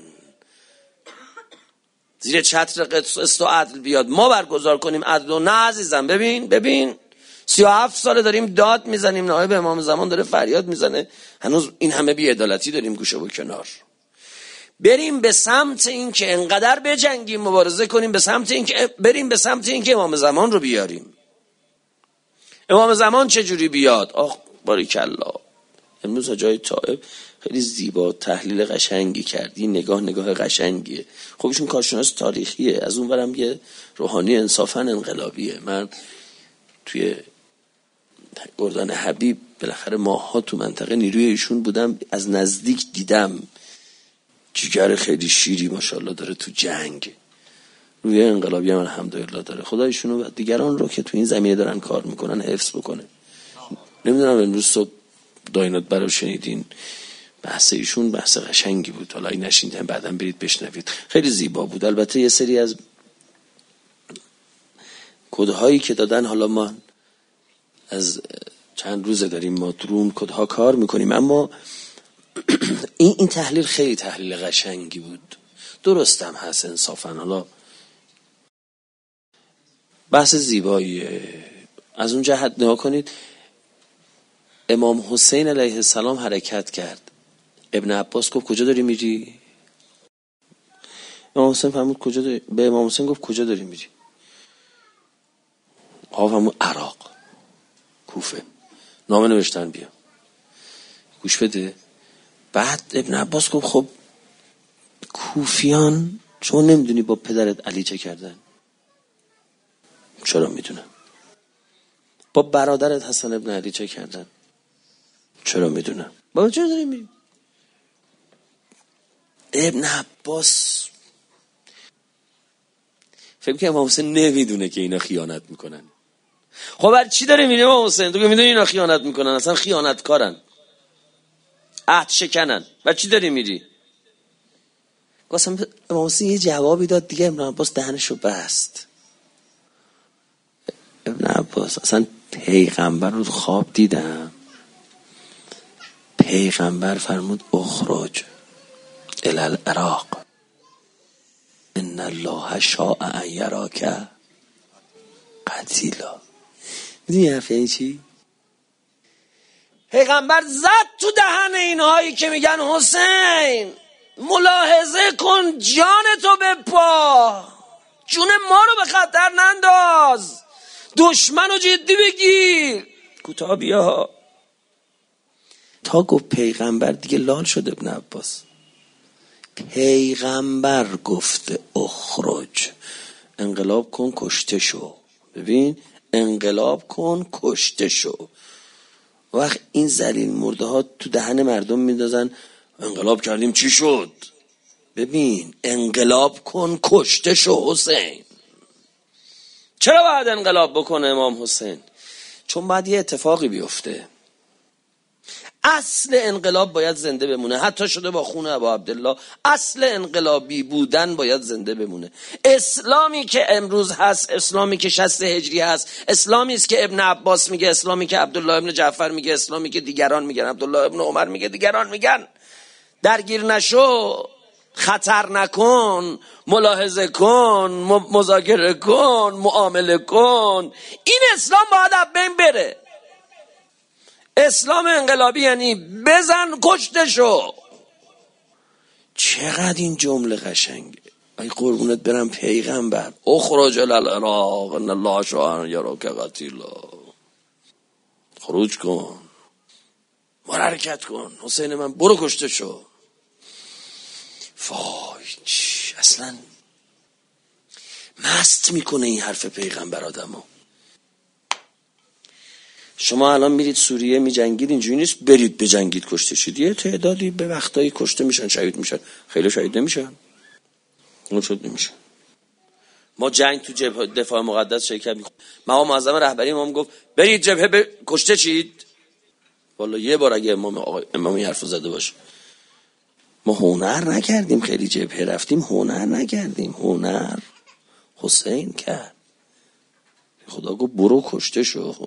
زیر چتر قسط و عدل بیاد، ما برگزار کنیم عدل. و نه عزیزم، ببین 37 ساله داریم داد میزنیم، نایب امام زمان داره فریاد میزنه، هنوز این همه بی‌عدالتی داریم گوشه و کنار. بریم به سمت این که انقدر بجنگیم، مبارزه کنیم، بریم به سمت این که امام زمان رو بیاریم. امام زمان چجوری بیاد؟ آخ باریکالله، امروز جای طائب خیلی زیبا تحلیل قشنگی کردی، نگاه قشنگیه. خب ایشون کارشناس تاریخیه، از اون ورم یه روحانی انصافا انقلابیه. من توی گردان حبیب بالاخره ماها تو منطقه نیروی ایشون بودم، از نزدیک دیدم. جگر خیلی شیری ماشاءالله داره تو جنگ، روی انقلابی هم الحمدلله داره. خدا ایشونو و دیگران رو که تو این زمینه دارن کار میکنن حفظ بکنه. نمیدونم امروز صبح داینات برای شنیدین بحث ایشون بحث قشنگی بود، حالا این نشیندین بعداً برید بشنوید، خیلی زیبا بود. البته یه سری از کدهایی که دادن، حالا ما از چند روزه داریم ما درون کدها کار میکنیم، اما این تحلیل خیلی تحلیل قشنگی بود، درستم هست انصافا. حالا بحث زیباییه. از اون جهت نگاه کنید، امام حسین علیه السلام حرکت کرد، ابن عباس گفت کجا داری میری؟ امام حسین فرمود کجا داری؟ به امام حسین گفت کجا داری میری؟ آقا فرمود عراق، کوفه. نامه نوشتن بیا. گوش بده. بعد ابن عباس گفت خب کوفیان شما نمیدونی با پدرت علی چه کردن؟ چرا میدونم. با برادرت حسن ابن علی چه کردن؟ چرا میدونم. با چرا داری میری؟ ابن عباس فکر کنم امام حسین نمیدونه که اینا خیانت میکنن. خب بر چی داری میری امام حسین؟ تو که میدونی اینا خیانت میکنن، اصلا خیانتکارن، عهد شکنن، بر چی داری میری؟ قاسم امام حسین یه جوابی داد دیگه، ابن عباس دهنشو بست. ابن عباس اصلا پیغمبر رو خواب دیدم، پیغمبر فرمود اخرج الی العراق ان الله شاء ان یراک قتیلا. میدونی حرف یعنی چی؟ پیغمبر زد تو دهن اینهایی که میگن حسین ملاحظه کن، جان تو بپا، جون ما رو به خطر ننداز، دشمن رو جدی بگیر. کوتاه بیا. تا گفت پیغمبر دیگه لال شد ابن عباس. پیغمبر گفته اخرج، انقلاب کن کشته شو. ببین انقلاب کن کشته شو. وقت این ذلیل مرده ها تو دهن مردم میندازن انقلاب کردیم چی شد؟ ببین انقلاب کن کشته شو حسین. چرا باید انقلاب بکنه امام حسین؟ چون باید یه اتفاقی بیفته. اصل انقلاب باید زنده بمونه، حتی شده با خون ابا عبدالله. اصل انقلابی بودن باید زنده بمونه. اسلامی که امروز هست، اسلامی که 60 هجری هست، اسلامی است که ابن عباس میگه، اسلامی که عبدالله ابن جعفر میگه، اسلامی که دیگران میگن، عبدالله ابن عمر میگه، دیگران میگن. درگیر نشو، خطر نکن، ملاحظه کن، مذاکره کن، معامله کن. این اسلام باید از بین بره. اسلام انقلابی یعنی بزن کشته شو. چقدر این جمله قشنگه. ای قربونت برم پیغمبر اخرج الی العراق ان الله شاء ان یراک قتیلا. خروج کن، حرکت کن حسین من، برو کشته شو. وای اصلا مست میکنه این حرف پیغمبر آدمو. شما الان میرید سوریه میجنگید، اینجوری نیست برید بجنگید کشته شید. یه تعدادی به وقتایی کشته میشن، شهید میشن، خیلی شهید نمیشن، اون شد نمیشن. ما جنگ تو جبهه دفاع مقدس شرکت میکنیم. مقام معظم رهبری ما گفت برید جبهه کشته شید. والا یه بار اگه امام این حرفو زده باشه. ما هنر نکردیم، خیلی جبهه رفتیم هنر نکردیم. هنر حسین کرد. خدا گفت برو کشته شو.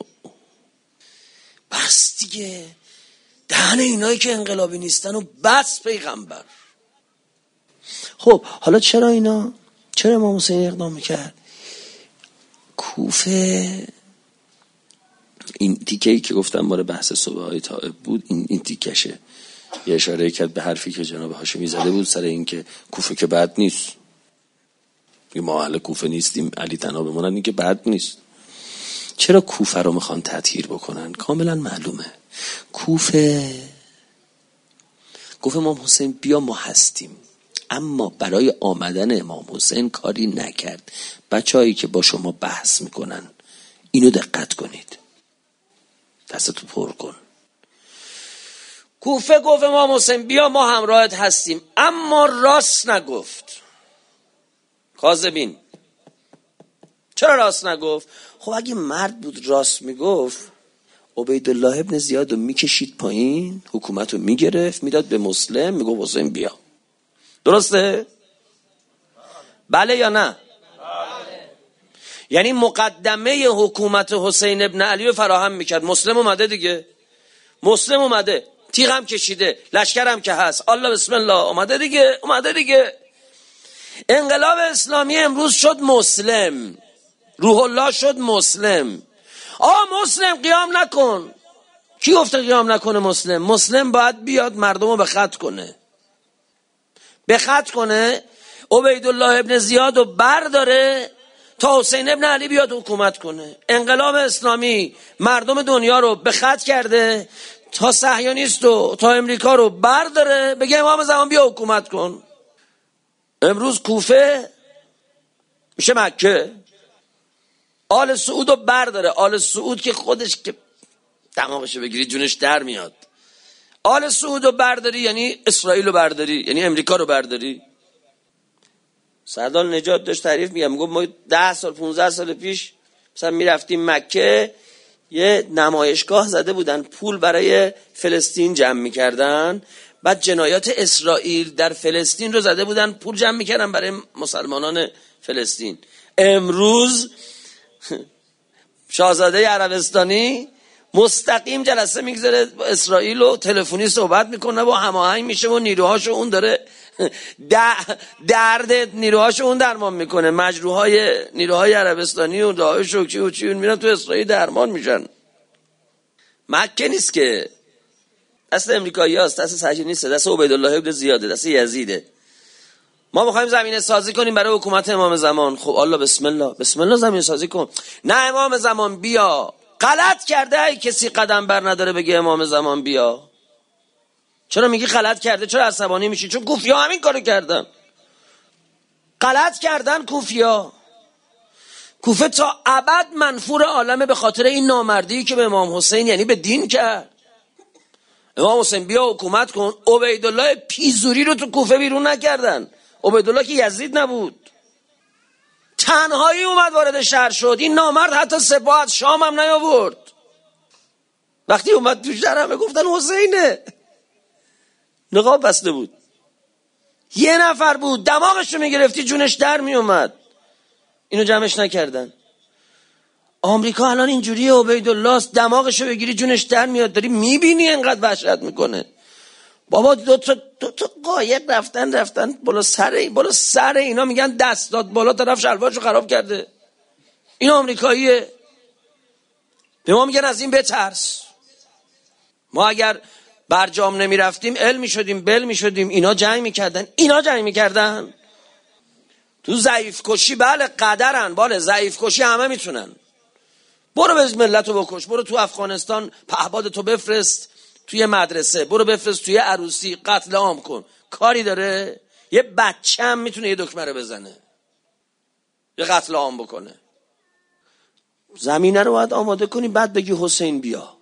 بس دیگه دهن اینایی که انقلابی نیستن و بس پیغمبر. خب حالا چرا امام حسین اقدام میکرد؟ کوفه، این تیکه‌ای که گفتم مال بحث صبح های طائب بود، این تیکشه. یه اشاره کرد به حرفی که جناب هاشمی زده بود سر این که کوفه که بد نیست، ما اهل کوفه نیستیم، علی تنها بمونن، این که بد نیست. چرا کوفه رو میخوان تطهیر بکنن؟ کاملا معلومه. کوفه گفت امام حسین بیا ما هستیم، اما برای آمدن امام حسین کاری نکرد. بچه‌هایی که با شما بحث میکنن اینو دقت کنید، دستتو پر کن. کوفه گفت امام حسین بیا ما همراهت هستیم، اما راست نگفت. کاذبین. چرا راست نگفت؟ خب اگه مرد بود راست میگفت عبیدالله ابن زیاد رو میکشید پایین، حکومت رو میگرفت میداد به مسلم، میگفت حسین بیا. درسته؟ بله یا نه؟ بله. یعنی مقدمه حکومت حسین ابن علی رو فراهم میکرد. مسلم اومده دیگه، مسلم اومده، تیغم کشیده، لشکرم که هست، الله بسم الله اومده دیگه. انقلاب اسلامی امروز شد مسلم، روح الله شد مسلم. مسلم قیام نکن. کی گفته قیام نکنه مسلم؟ مسلم باید بیاد مردم رو به خط کنه، عبیدالله ابن زیاد رو برداره تا حسین ابن علی بیاد حکومت کنه. انقلاب اسلامی مردم دنیا رو به خط کرده تا صهیونیست و تا امریکا رو برداره بگه امام زمان بیا حکومت کن. امروز کوفه میشه مکه. آل سعود رو برداره. آل سعود که خودش که دماغشو بگیری جونش در میاد. آل سعود رو برداری یعنی اسرائیل رو برداری، یعنی امریکا رو برداری. سردار نجات داشت تعریف میگفت ما 10 سال 15 سال پیش مثلا میرفتیم مکه، یه نمایشگاه زده بودن، پول برای فلسطین جمع میکردن، بعد جنایات اسرائیل در فلسطین رو زده بودن، پول جمع میکردن برای مسلمانان فلسطین. امروز شاهزاده عربستانی مستقیم جلسه میگذاره با اسرائیل و تلفنی صحبت میکنه و هماهنگ میشه و نیروهاشو اون داره درد نیروهاشو اون درمان میکنه. مجروحای نیروهای عربستانی و داعش و چی میرن تو اسرائیل درمان میشن. مکه نیست که، دست امریکایی هاست، دست صهیونی نیست، دست عبیدالله ابن زیاده، دست یزیده. ما میخوایم زمینه سازی کنیم برای حکومت امام زمان. خب الله بسم الله زمینه سازی کن. نه امام زمان بیا. غلط کرده ای کسی قدم بر نداره بگه امام زمان بیا. چرا میگی غلط کرده؟ چرا عصبانی میشی؟ چون کوفیا همین کارو کردن. غلط کردن کوفیا. کوفه تا ابد منفور عالمه به خاطر این نامردی که به امام حسین یعنی به دین کرد. امام حسین بیا حکومت کن. عبیدالله پیزوری رو تو کوفه بیرون نکردن. عبیدالله که یزید نبود، تنهایی اومد وارد شهر شد. این نامرد حتی سپاه از شام هم نیاورد. وقتی اومد تو شهر همه گفتن حسینه. نقاب بسته بود، یه نفر بود، دماغش رو میگرفتی جونش در میومد. اینو جمعش نکردن. آمریکا الان اینجوریه، عبیدالله دماغش رو بگیری جونش در میاد. داری میبینی انقدر وحشت میکنه. بابا دو تا قایق رفتن بالا سر اینا، میگن دست داد بالا، طرف شلوارشو خراب کرده. این آمریکاییه. به ما میگن از این بترس. ما اگر برجام نمی رفتیم ال می شدیم، بل می شدیم. اینا جنگ میکردن. تو ضعیف کشی بله قدرن، بله ضعیف کشی همه میتونن. برو به ملتو بکش، برو تو افغانستان پهبادتو بفرست توی مدرسه، برو بفرست توی عروسی، قتل عام کن. کاری داره؟ یه بچه هم میتونه یه دکمه رو بزنه، یه قتل عام بکنه. زمینه رو باید آماده کنی، بعد بگی حسین بیا.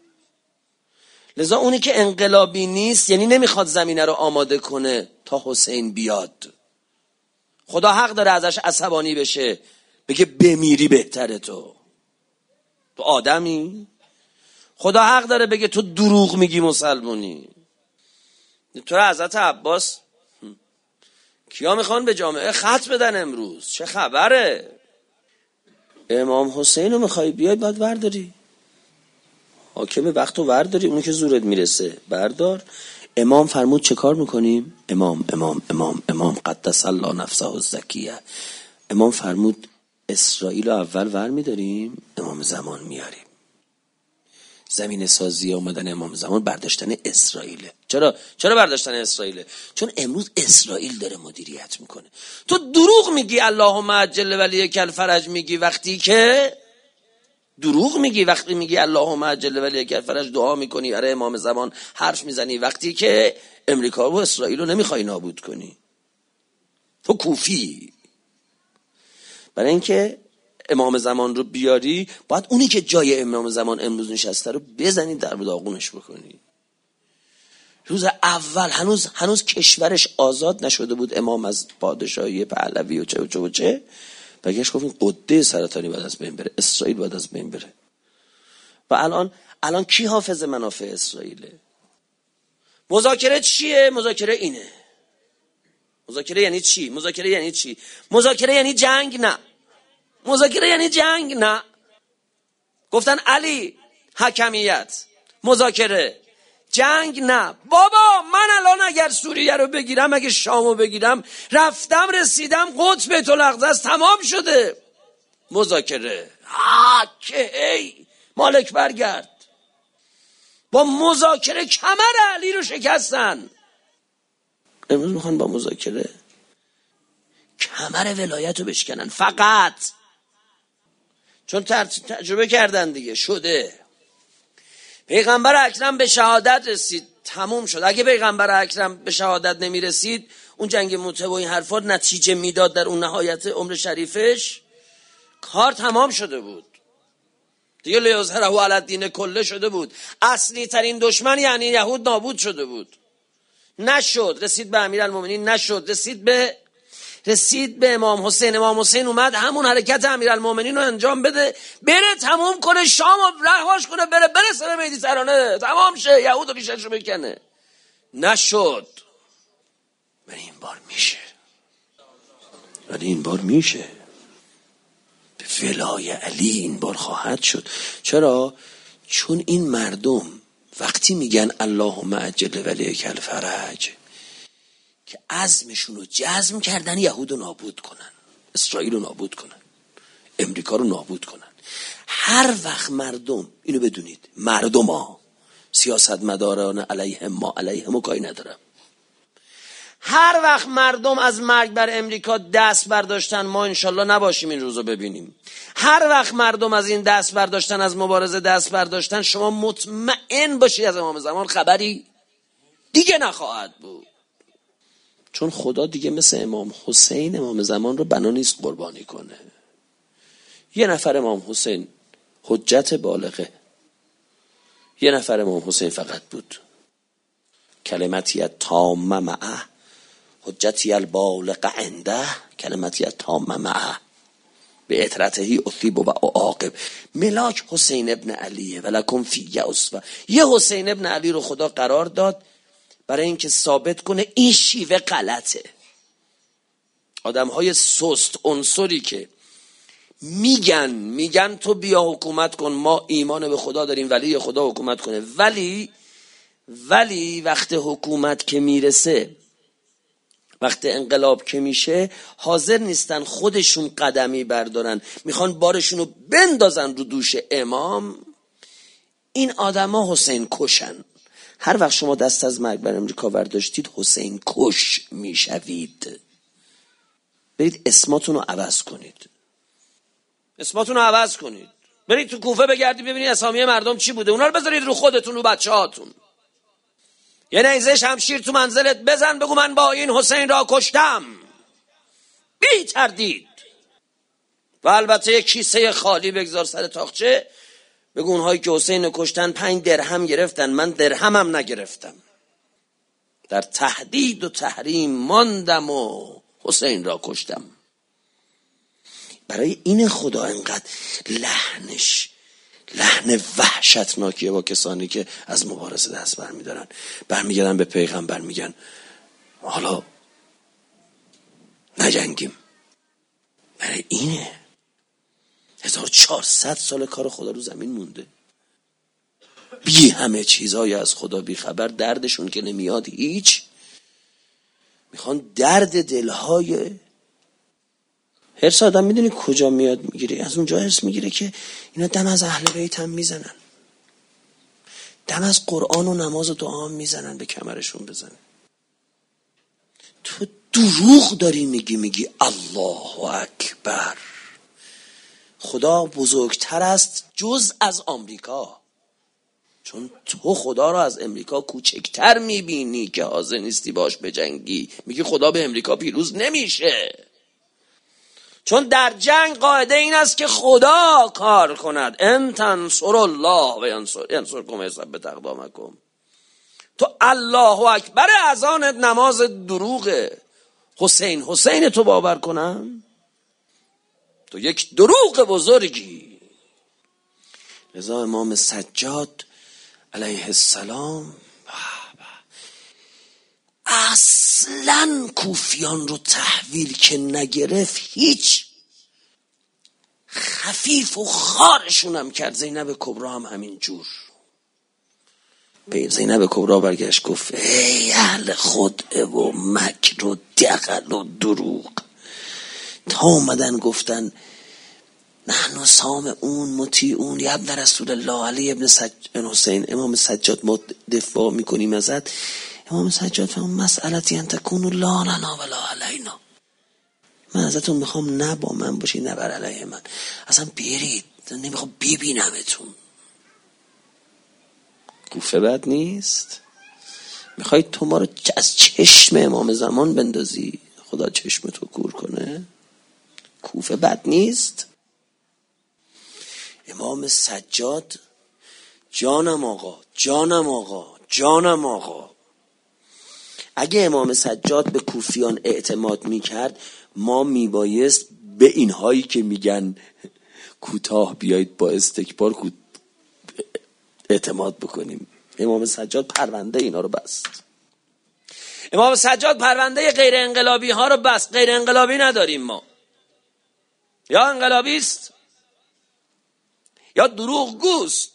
لذا اونی که انقلابی نیست یعنی نمیخواد زمینه رو آماده کنه تا حسین بیاد. خدا حق داره ازش عصبانی بشه، بگه بمیری بهتره. تو آدمی؟ خدا حق داره بگه تو دروغ میگی مسلمونی. تو حضرت عباس کیا میخوان به جامعه خط بدن امروز؟ چه خبره؟ امام حسین رو میخوای بیای باید ورداری. حاکم وقت رو ورداری، اونی که زورت میرسه بردار. امام فرمود چه کار میکنیم؟ امام قدس الله نفسه الزکیه. امام فرمود اسرائیل رو اول ور میداریم، امام زمان میاریم. زمین سازی آمدن امام زمان برداشتن اسرائیله. چرا برداشتن اسرائیله؟ چون امروز اسرائیل داره مدیریت میکنه. تو دروغ میگی اللهم عجل ولیک الفرج میگی وقتی که دروغ میگی، وقتی میگی اللهم عجل ولیک الفرج دعا میکنی برای امام زمان حرف میزنی، وقتی که امریکا و اسرائیل رو نمیخوای نابود کنی. تو کوفی. برای اینکه امام زمان رو بیاری باید اونی که جای امام زمان امروز نشسته رو بزنی در داغونش بکنی. روز اول هنوز کشورش آزاد نشده بود، امام از پادشاهی پهلوی و چه بگش گفت این قده سرطانی باید از بین بره، اسرائیل باید از بین بره. و الان کی حافظ منافع اسرائیله؟ مذاکره چیه؟ مذاکره اینه. مذاکره یعنی چی؟ مذاکره یعنی جنگ؟ نه. مذاکره یعنی جنگ؟ نه. گفتن علی حکمیت، مذاکره، جنگ نه. بابا من الان اگر سوریه رو بگیرم، اگه شامو بگیرم، رفتم رسیدم قطب بیت الاقدس، تمام شده. مذاکره که ای مالک برگرد. با مذاکره کمر علی رو شکستن. امروز میخوان با مذاکره کمر ولایت رو بشکنن، فقط چون تجربه کردن دیگه. شده پیغمبر اکرم به شهادت رسید، تموم شد. اگه پیغمبر اکرم به شهادت نمی رسید، اون جنگ موته و این حرفا نتیجه میداد در اون نهایت عمر شریفش، کار تمام شده بود دیگه. لیظهره علی الدین کله شده بود. اصلی ترین دشمن یعنی یهود نابود شده بود. نشد. رسید به امیرالمومنین، نشد. رسید به امام حسین. امام حسین اومد همون حرکت امیرالمومنین رو انجام بده، بره تموم کنه شام و رهاش کنه، برسه به مدیترانه، تمام شه، یهود رو ریشش رو بکنه. نشد. ولی این بار میشه. به ولای علی این بار خواهد شد. چرا؟ چون این مردم وقتی میگن اللهم عجل ولیک الفرج، که عزمشون رو جزم کردن یهود رو نابود کنن، اسرائیل رو نابود کنن، امریکا رو نابود کنن. هر وقت مردم، اینو بدونید، مردم ها، سیاست مداران علیهم کاری ندارم، هر وقت مردم از مرگ بر امریکا دست برداشتن، ما انشالله نباشیم این روزو ببینیم، هر وقت مردم از این دست برداشتن، از مبارزه دست برداشتن، شما مطمئن باشید از امام زمان خبری دیگه نخواهد بود. چون خدا دیگه مثل امام حسین امام زمان رو بنا نیست قربانی کنه. یه نفر امام حسین حجت بالغه، یه نفر امام حسین فقط بود. کلمتی تامه معه حجتی البالغ عنده کلمتی تامه معه به اطرته اثیب و عاقب. ملاک حسین ابن علیه ولکم فی اسوه. یه حسین ابن علی رو خدا قرار داد برای اینکه ثابت کنه این شیوه غلطه. آدم‌های سست عنصری که میگن تو بیا حکومت کن، ما ایمان به خدا داریم، ولی خدا حکومت کنه، ولی وقت حکومت که میرسه، وقت انقلاب که میشه، حاضر نیستن خودشون قدمی بردارن، میخوان بارشونو بندازن رو دوش امام. این آدما حسین کشن. هر وقت شما دست از مرگ بر امریکا برداشتید، حسین کش میشوید. برید اسماتون رو عوض کنید. برید تو کوفه بگردید ببینید اسامی مردم چی بوده، اونا رو بذارید رو خودتون، رو بچه‌هاتون. یه نیزه شمشیر تو منزلت بزن، بگو من با این حسین را کشتم، بی تردید. و البته یک کیسه خالی بگذار سر تاقچه، بگو اونهایی که حسین کشتن 5 درهم گرفتن، من درهمم نگرفتم. در تهدید و تحریم ماندم و حسین را کشتم. برای این خدا انقدر لحن وحشتناکیه با کسانی که از مبارزه دست برمیدارن، برمیگردن به پیغمبر میگن حالا نجنگیم. برای اینه 1400 سال کار خدا رو زمین مونده، بی همه چیزای از خدا بی خبر، دردشون که نمیاد هیچ، میخوان درد دلهای. هرس آدم میدونی کجا میاد میگیره؟ از اونجا هرس میگیره که اینا دم از اهل بیت هم میزنن، دم از قرآن و نماز و دعا هم میزنن، به کمرشون بزنن. تو دروغ داری میگی الله اکبر، خدا بزرگتر است جز از آمریکا، چون تو خدا رو از امریکا کوچکتر میبینی که حاضر نیستی باش بجنگی. میگی خدا به امریکا پیروز نمیشه، چون در جنگ قاعده این است که خدا کار کند. ان تنصر الله و ینصرکم یثبت اقدامکم. تو الله اکبر اذانت نماز دروغه. حسین تو باور کنم؟ تو یک دروغ بزرگی. لذا امام سجاد علیه السلام اصلاً کوفیان رو تحویل که نگرفت، هیچ، خفیف و خارشون هم کرد. زینب کبرا هم همین جور. به زینب کبرا برگشت گفت ای اهل خدعه و مکر و دغل و دروغ، تا اومدن گفتن نحن سامعون مطیعون یا ابن رسول الله علی ابن حسین، امام سجاد ما دفاع میکنیم ازت. امام سجاد فهم مسئلتی ان تکونوا لا لنا ولا علینا، من ازتون میخوام نه با من باشی نه بر علیه من، اصلا برید، نمیخوام ببینمتون. کوفه بد نیست؟ میخوای تو ما رو از چشم امام زمان بندازی، خدا چشم تو کور کنه؟ کوفه بد نیست؟ امام سجاد جانم آقا، اگه امام سجاد به کوفیان اعتماد میکرد، ما میبایست به اینهایی که میگن کوتاه بیایید با استکبار اعتماد بکنیم. امام سجاد پرونده اینا رو بست. امام سجاد پرونده غیر انقلابی ها رو بست. غیر انقلابی نداریم ما، یا انقلابی است یا دروغ گوست،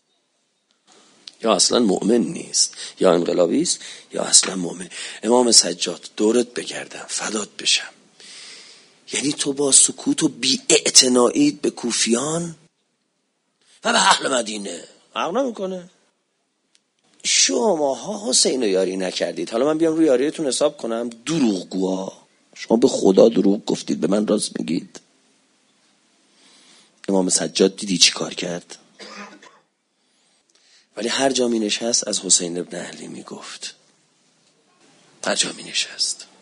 یا اصلا مؤمن نیست. یا انقلابی است یا اصلا مؤمن. امام سجاد دورت بگردم فدات بشم، یعنی تو با سکوت و بی‌اعتنایی به کوفیان و به اهل مدینه حق نمیکنه. شماها حسین رو یاری نکردید، حالا من بیام روی یاریتون حساب کنم؟ دروغگوها، شما به خدا دروغ گفتید، به من راست میگید. امام سجاد دیدی چی کار کرد؟ ولی هر جا می نشست از حسین ابن علی می گفت، هر جا می نشست.